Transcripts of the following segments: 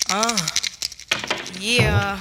Yeah.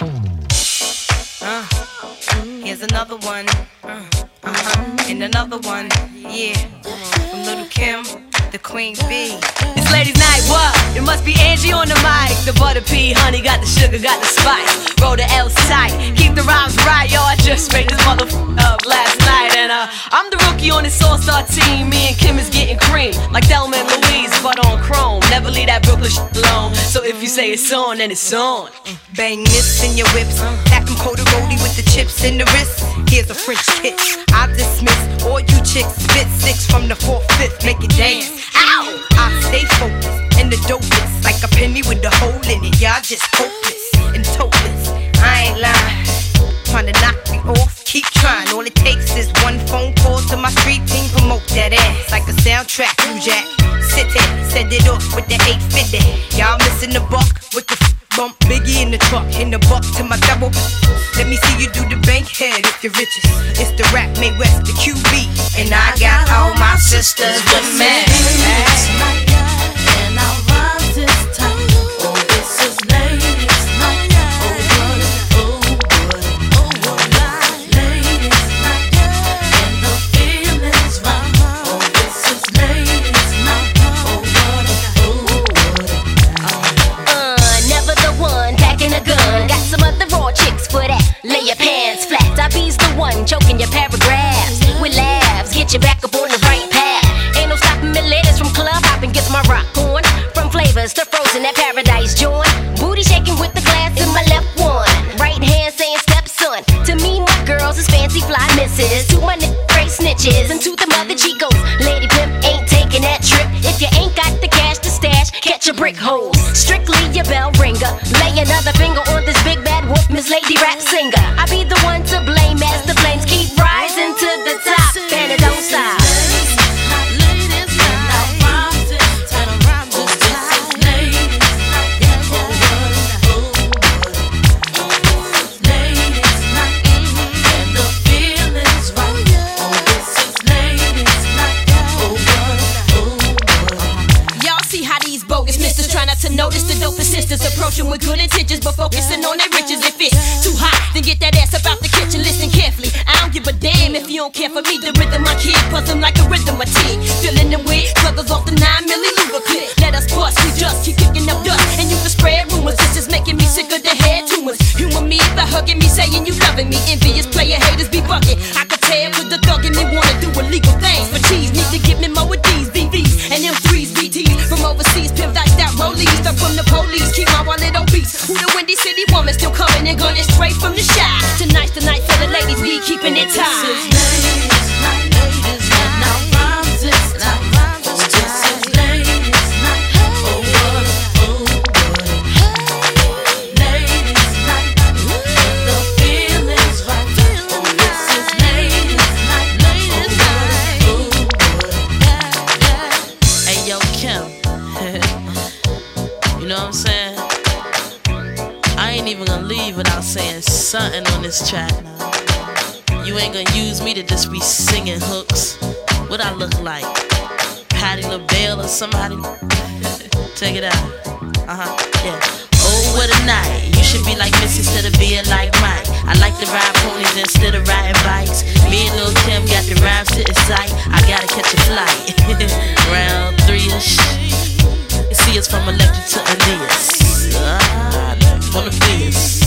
Here's another one. And another one. Yeah. From Little Kim, the Queen Bee. It's ladies' night, what? It must be Angie on the mic. The butter pea, honey, got the sugar, got the spice. Roll the L tight, keep the rhymes right, yo. I just made this motherfucker up last night. And I'm the rookie on this all-star team. Me and Kim is getting cream, like Thelma and Louise, but on chrome. Never leave that Brooklyn shit alone. So if you say it's on, then it's on. Bang this in your whips. Stack them cold roadie with the chips in the wrist. Here's a French kiss. I dismiss all you chicks. Spit 6 from the 4th, 5th, make it dance. Ow! I stay focused and the dopest, like a penny with a hole in it. Y'all just hopeless and topless. I ain't lying. Trying to knock me off, keep trying. All it takes is one phone call to my street team. Promote that ass like a soundtrack. You jack, sit there, set it off with the 850. Y'all missing the buck with the bump. Biggie in the truck, in the buck to my double. Let me see you do the bank head if you're richest. It's the rap May West, the QB. And I got all my sisters with me. And I'll rise this time. Oh, this is ladies' night. Oh, what ladies' night. And the feeling's right. Oh, this is ladies' night. Never the one packing a gun. Got some other raw chicks for that. Lay your pants flat. I be's the one choking your paragraphs. With laughs, get you back up on the right path. Ain't no stopping me, ladies from club hopping. Gets my rock on. From flavors to frozen, that paradise joint. Booty shaking with the glass in my left one. Right hand saying stepson. To me, my girls is fancy fly misses. To my great snitches and to the mother Chicos. Lady pimp ain't taking that trip. If you ain't got the cash to stash, catch a brick hole. Strictly your bell ringer. Lay another finger on this big bad whoop, Miss Lady Rap Singer. I be the one to blame as the flames keep rising to the top. And it don't stop. To notice the dope assistants approaching with good intentions, but focusing on their riches. If it's too hot, then get that ass about the kitchen. Listen carefully, I don't give a damn if you don't care for me. The rhythm I kid, puzzle like a rhythm of tea. Feeling the wig, brothers off the 9 milli Luger clip. Let us bust, we just keep kicking up dust, and you can spread rumors. This is making me sick of the head tumors. Humor me by hugging me, saying you loving me. Envious player haters be bucking. I could tell with the thug in me wanna do illegal things. For cheese, need to give me more with these VVs and them 3s BTs from overseas. Pimp diced out rollies. Stuck from the police, keep my wallet obese. Who the Windy City woman still coming and gunning straight from the shop. Tonight's the night for the ladies, we keeping it tight. Ladies' night, now rhymes this time. This is ladies' night. Oh, what ladies' night. The feeling's right. Oh, this is ladies' night. Hey, yo, Kim. You know what I'm saying? I ain't even gonna leave without saying something on this track now. You ain't gonna use me to just be singing hooks. What I look like? Patti LaBelle or somebody? Check it out. Yeah. Oh, what a night. You should be like Missy instead of being like Mike. I like to ride ponies instead of riding bikes. Me and Lil' Kim got the rhymes to incite. I gotta catch a flight. Round 3-ish. You see us from Electric to Aeneas. On the fierce.